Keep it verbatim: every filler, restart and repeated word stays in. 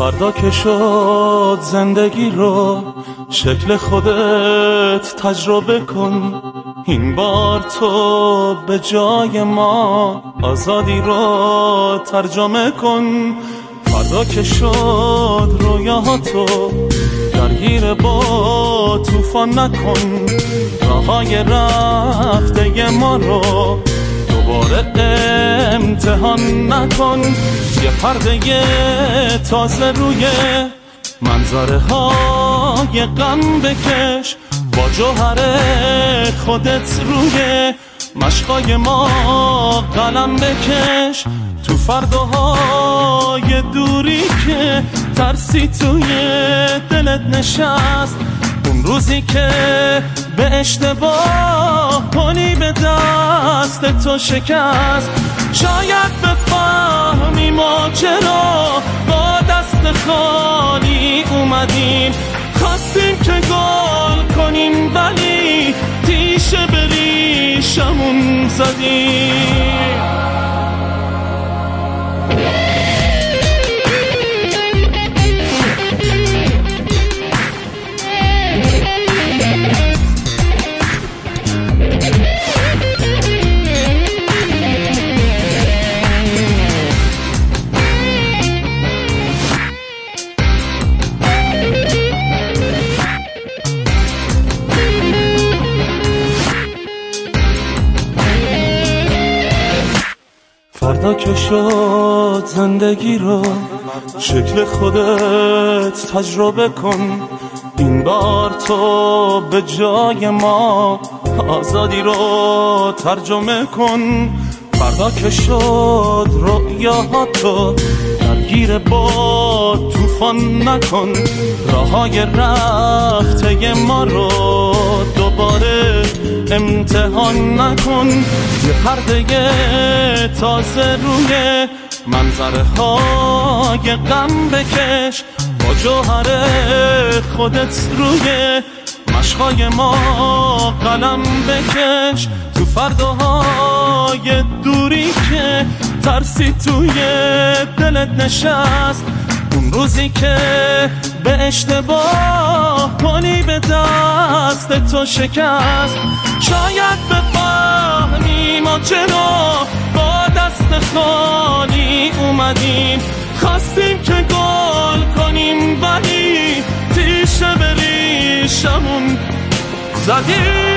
فردا که شد زندگی رو شکل خودت تجربه کن. این بار تو به جای ما آزادی رو ترجمه کن. فردا که شد رویاهاتو درگیر با طوفان نکن. راههای رفته ما رو دوباره امتحان نکن. یه پرده تازه روی منظره های غم بکش. با جوهر خودت روی مشقای ما قلم بکش. تو فرداهای دوری که ترسی توی دلت نشست، اون روزی که به اشتباه کنی به دست تو شکست. شاید بفهمی ما چرا با دست خالی اومدیم. خواستیم که گل کنیم ولی تیشه به ریشمون زدیم. فردا که شد زندگی رو شکل خودت تجربه کن. این بار تو به جای ما آزادی رو ترجمه کن. فردا که شد رویاهاتو درگیر با طوفان نکن. راههای رفته ما رو دوباره امتحان نکن. یه پرده تازه روی منظره های غم بکش. با جوهر خودت روی مشقای ما قلم بکش. تو فرداهای دوری که ترسی توی دلت نشست، اون روزی که به اشتباه کنی به دست تو شکست. شاید بفهمی ما چرا با دست خالی اومدیم. خواستیم که گل کنیم ولی تیشه به ریشمون زدیم.